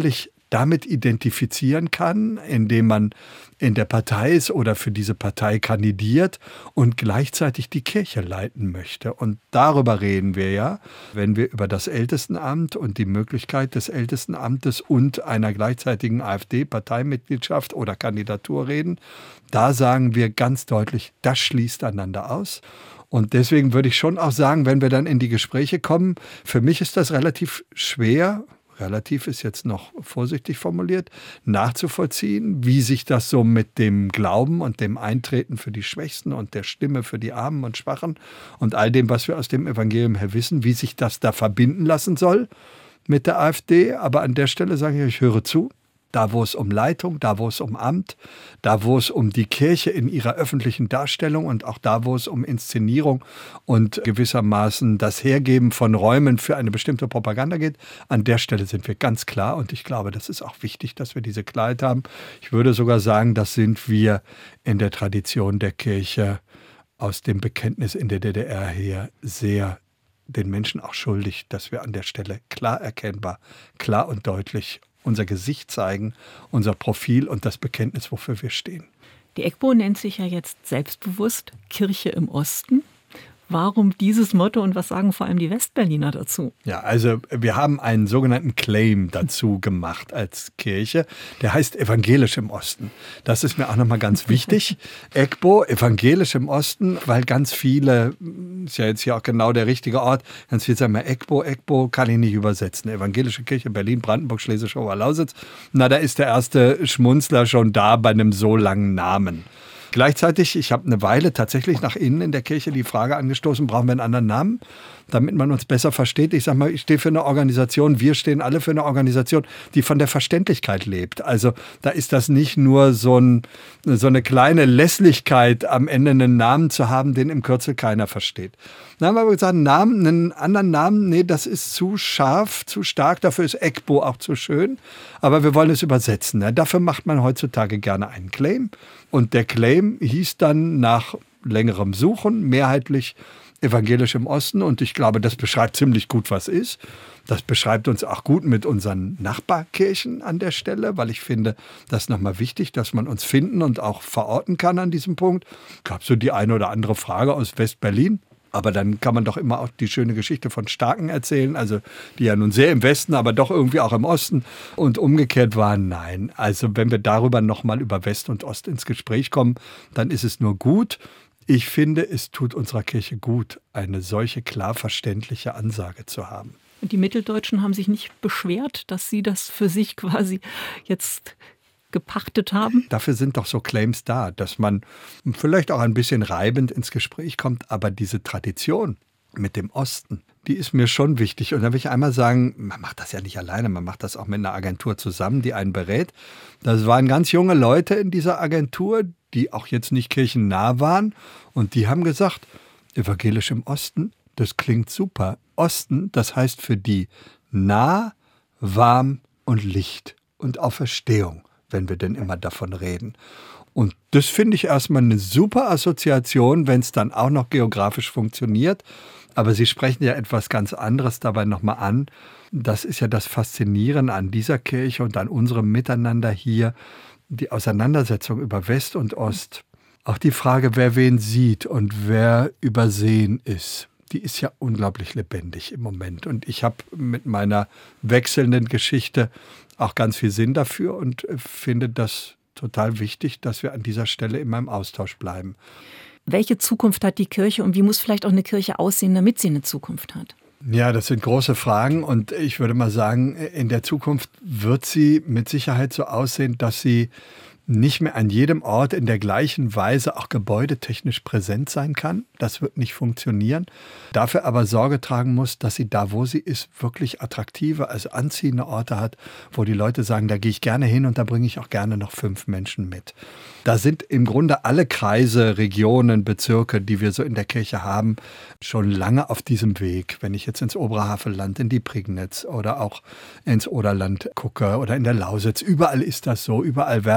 damit identifizieren kann, indem man in der Partei ist oder für diese Partei kandidiert und gleichzeitig die Kirche leiten möchte. Und darüber reden wir ja, wenn wir über das Ältestenamt und die Möglichkeit des Ältesteamtes und einer gleichzeitigen AfD-Parteimitgliedschaft oder Kandidatur reden. Da sagen wir ganz deutlich, das schließt einander aus. Und deswegen würde ich schon auch sagen, wenn wir dann in die Gespräche kommen, für mich ist das relativ schwer, relativ ist jetzt noch vorsichtig formuliert, nachzuvollziehen, wie sich das so mit dem Glauben und dem Eintreten für die Schwächsten und der Stimme für die Armen und Schwachen und all dem, was wir aus dem Evangelium her wissen, wie sich das da verbinden lassen soll mit der AfD. Aber an der Stelle sage ich höre zu. Da, wo es um Leitung, da, wo es um Amt, da, wo es um die Kirche in ihrer öffentlichen Darstellung und auch da, wo es um Inszenierung und gewissermaßen das Hergeben von Räumen für eine bestimmte Propaganda geht, an der Stelle sind wir ganz klar. Und ich glaube, das ist auch wichtig, dass wir diese Klarheit haben. Ich würde sogar sagen, das sind wir in der Tradition der Kirche aus dem Bekenntnis in der DDR her sehr den Menschen auch schuldig, dass wir an der Stelle klar erkennbar, klar und deutlich unser Gesicht zeigen, unser Profil und das Bekenntnis, wofür wir stehen. Die EGBO nennt sich ja jetzt selbstbewusst Kirche im Osten. Warum dieses Motto und was sagen vor allem die Westberliner dazu? Ja, also wir haben einen sogenannten Claim dazu gemacht als Kirche. Der heißt evangelisch im Osten. Das ist mir auch nochmal ganz wichtig. EGBO, evangelisch im Osten, weil ganz viele, ist ja jetzt hier auch genau der richtige Ort, ganz viele sagen mal EGBO kann ich nicht übersetzen. Evangelische Kirche Berlin, Brandenburg, Schlesische Oberlausitz. Na, da ist der erste Schmunzler schon da bei einem so langen Namen. Gleichzeitig, ich habe eine Weile tatsächlich nach innen in der Kirche die Frage angestoßen, brauchen wir einen anderen Namen, damit man uns besser versteht. Ich sage mal, ich stehe für eine Organisation, wir stehen alle für eine Organisation, die von der Verständlichkeit lebt. Also da ist das nicht nur so eine kleine Lässlichkeit, am Ende einen Namen zu haben, den im Kürzel keiner versteht. Dann haben wir gesagt, einen anderen Namen, nee, das ist zu scharf, zu stark, dafür ist EGBO auch zu schön, aber wir wollen es übersetzen. Ja, dafür macht man heutzutage gerne einen Claim und der Claim hieß dann nach längerem Suchen mehrheitlich evangelisch im Osten und ich glaube, das beschreibt ziemlich gut, was ist. Das beschreibt uns auch gut mit unseren Nachbarkirchen an der Stelle, weil ich finde, das ist nochmal wichtig, dass man uns finden und auch verorten kann an diesem Punkt. Gab so die eine oder andere Frage aus West-Berlin. Aber dann kann man doch immer auch die schöne Geschichte von Starken erzählen, also die ja nun sehr im Westen, aber doch irgendwie auch im Osten und umgekehrt waren. Nein, also wenn wir darüber nochmal über West und Ost ins Gespräch kommen, dann ist es nur gut. Ich finde, es tut unserer Kirche gut, eine solche klar verständliche Ansage zu haben. Und die Mitteldeutschen haben sich nicht beschwert, dass sie das für sich quasi jetzt gepachtet haben? Dafür sind doch so Claims da, dass man vielleicht auch ein bisschen reibend ins Gespräch kommt, aber diese Tradition mit dem Osten, die ist mir schon wichtig. Und da will ich einmal sagen, man macht das ja nicht alleine, man macht das auch mit einer Agentur zusammen, die einen berät. Das waren ganz junge Leute in dieser Agentur, die auch jetzt nicht kirchennah waren und die haben gesagt, evangelisch im Osten, das klingt super. Osten, das heißt für die nah, warm und Licht und Auferstehung, wenn wir denn immer davon reden. Und das finde ich erstmal eine super Assoziation, wenn es dann auch noch geografisch funktioniert. Aber Sie sprechen ja etwas ganz anderes dabei nochmal an. Das ist ja das Faszinierende an dieser Kirche und an unserem Miteinander hier. Die Auseinandersetzung über West und Ost. Auch die Frage, wer wen sieht und wer übersehen ist. Die ist ja unglaublich lebendig im Moment. Und ich habe mit meiner wechselnden Geschichte auch ganz viel Sinn dafür und finde das total wichtig, dass wir an dieser Stelle immer im Austausch bleiben. Welche Zukunft hat die Kirche und wie muss vielleicht auch eine Kirche aussehen, damit sie eine Zukunft hat? Ja, das sind große Fragen und ich würde mal sagen, in der Zukunft wird sie mit Sicherheit so aussehen, dass sie nicht mehr an jedem Ort in der gleichen Weise auch gebäudetechnisch präsent sein kann. Das wird nicht funktionieren. Dafür aber Sorge tragen muss, dass sie da, wo sie ist, wirklich attraktive, also anziehende Orte hat, wo die Leute sagen, da gehe ich gerne hin und da bringe ich auch gerne noch 5 Menschen mit. Da sind im Grunde alle Kreise, Regionen, Bezirke, die wir so in der Kirche haben, schon lange auf diesem Weg. Wenn ich jetzt ins Oberhavelland, in die Prignitz oder auch ins Oderland gucke oder in der Lausitz, überall ist das so. Überall werden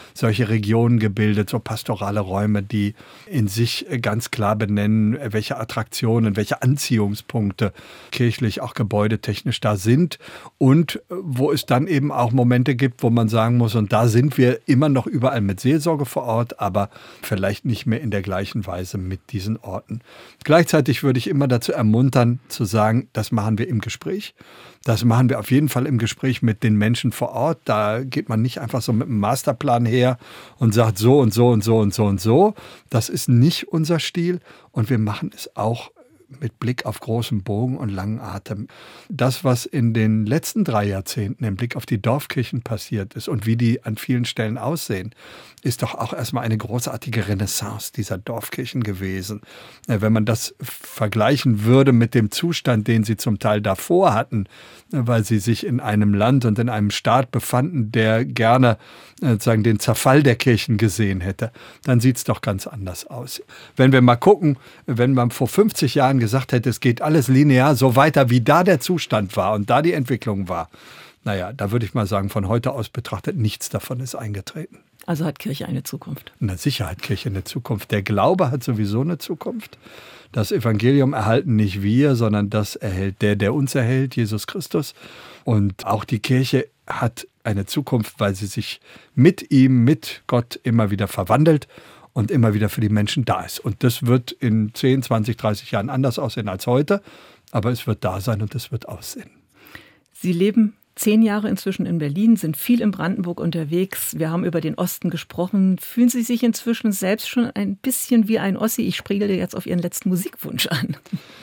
solche Regionen gebildet, so pastorale Räume, die in sich ganz klar benennen, welche Attraktionen, welche Anziehungspunkte kirchlich, auch gebäudetechnisch da sind und wo es dann eben auch Momente gibt, wo man sagen muss, und da sind wir immer noch überall mit Seelsorge vor Ort, aber vielleicht nicht mehr in der gleichen Weise mit diesen Orten. Gleichzeitig würde ich immer dazu ermuntern, zu sagen, das machen wir im Gespräch. Das machen wir auf jeden Fall im Gespräch mit den Menschen vor Ort. Da geht man nicht einfach so mit einem Masterplan her und sagt so und so und so und so und so. Das ist nicht unser Stil und wir machen es auch mit Blick auf großen Bogen und langen Atem. Das, was in den letzten 3 Jahrzehnten im Blick auf die Dorfkirchen passiert ist und wie die an vielen Stellen aussehen, ist doch auch erstmal eine großartige Renaissance dieser Dorfkirchen gewesen. Wenn man das vergleichen würde mit dem Zustand, den sie zum Teil davor hatten, weil sie sich in einem Land und in einem Staat befanden, der gerne sozusagen den Zerfall der Kirchen gesehen hätte, dann sieht es doch ganz anders aus. Wenn wir mal gucken, wenn man vor 50 Jahren gesagt hätte, es geht alles linear so weiter, wie da der Zustand war und da die Entwicklung war, naja, da würde ich mal sagen, von heute aus betrachtet, nichts davon ist eingetreten. Also hat Kirche eine Zukunft? Na sicher hat Kirche eine Zukunft. Der Glaube hat sowieso eine Zukunft. Das Evangelium erhalten nicht wir, sondern das erhält der uns erhält, Jesus Christus. Und auch die Kirche hat eine Zukunft, weil sie sich mit ihm, mit Gott immer wieder verwandelt und immer wieder für die Menschen da ist. Und das wird in 10, 20, 30 Jahren anders aussehen als heute, aber es wird da sein und es wird aussehen. Sie leben 10 Jahre inzwischen in Berlin, sind viel in Brandenburg unterwegs. Wir haben über den Osten gesprochen. Fühlen Sie sich inzwischen selbst schon ein bisschen wie ein Ossi? Ich spiele jetzt auf Ihren letzten Musikwunsch an.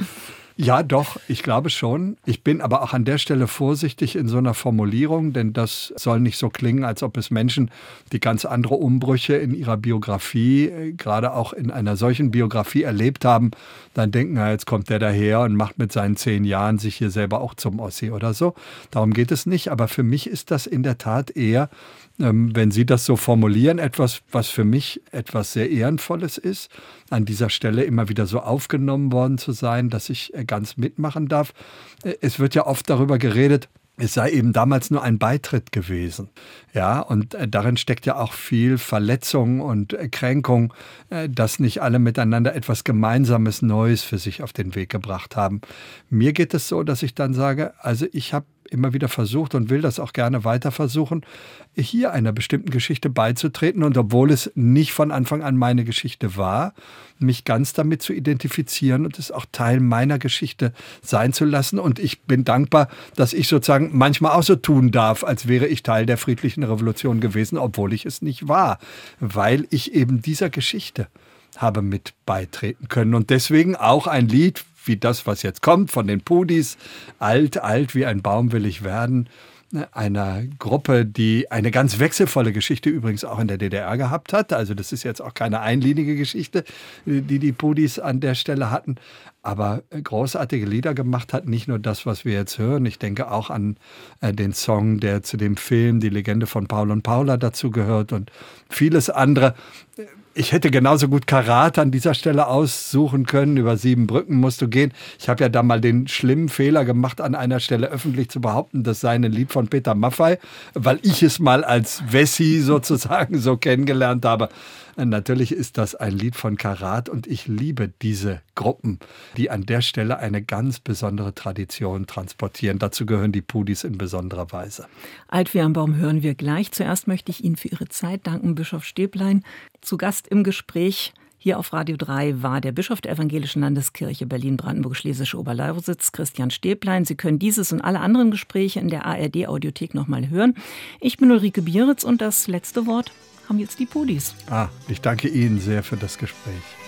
Ja, doch, ich glaube schon. Ich bin aber auch an der Stelle vorsichtig in so einer Formulierung, denn das soll nicht so klingen, als ob es Menschen, die ganz andere Umbrüche in ihrer Biografie, gerade auch in einer solchen Biografie erlebt haben, dann denken, na, jetzt kommt der daher und macht mit seinen 10 Jahren sich hier selber auch zum Ossi oder so. Darum geht es nicht, aber für mich ist das in der Tat eher, wenn Sie das so formulieren, etwas, was für mich etwas sehr Ehrenvolles ist, an dieser Stelle immer wieder so aufgenommen worden zu sein, dass ich ganz mitmachen darf. Es wird ja oft darüber geredet, es sei eben damals nur ein Beitritt gewesen. Ja, und darin steckt ja auch viel Verletzung und Kränkung, dass nicht alle miteinander etwas Gemeinsames, Neues für sich auf den Weg gebracht haben. Mir geht es so, dass ich dann sage, also ich habe immer wieder versucht und will das auch gerne weiter versuchen, hier einer bestimmten Geschichte beizutreten und obwohl es nicht von Anfang an meine Geschichte war, mich ganz damit zu identifizieren und es auch Teil meiner Geschichte sein zu lassen. Und ich bin dankbar, dass ich sozusagen manchmal auch so tun darf, als wäre ich Teil der friedlichen Revolution gewesen, obwohl ich es nicht war, weil ich eben dieser Geschichte habe mit beitreten können. Und deswegen auch ein Lied wie das, was jetzt kommt von den Pudis, alt wie ein Baum will ich werden, einer Gruppe, die eine ganz wechselvolle Geschichte übrigens auch in der DDR gehabt hat. Also das ist jetzt auch keine einlinige Geschichte, die Pudis an der Stelle hatten, aber großartige Lieder gemacht hat. Nicht nur das, was wir jetzt hören. Ich denke auch an den Song, der zu dem Film Die Legende von Paul und Paula dazu gehört und vieles andere. Ich hätte genauso gut Karat an dieser Stelle aussuchen können. Über 7 Brücken musst du gehen. Ich habe ja da mal den schlimmen Fehler gemacht, an einer Stelle öffentlich zu behaupten, das sei ein Lied von Peter Maffay, weil ich es mal als Wessi sozusagen so kennengelernt habe. Natürlich ist das ein Lied von Karat und ich liebe diese Gruppen, die an der Stelle eine ganz besondere Tradition transportieren. Dazu gehören die Pudis in besonderer Weise. Alt wie ein Baum hören wir gleich. Zuerst möchte ich Ihnen für Ihre Zeit danken, Bischof Stäblein. Zu Gast im Gespräch hier auf Radio 3 war der Bischof der Evangelischen Landeskirche Berlin-Brandenburg-Schlesische Oberlausitz, Christian Stäblein. Sie können dieses und alle anderen Gespräche in der ARD-Audiothek nochmal hören. Ich bin Ulrike Bieritz und das letzte Wort haben jetzt die Pudis. Ich danke Ihnen sehr für das Gespräch.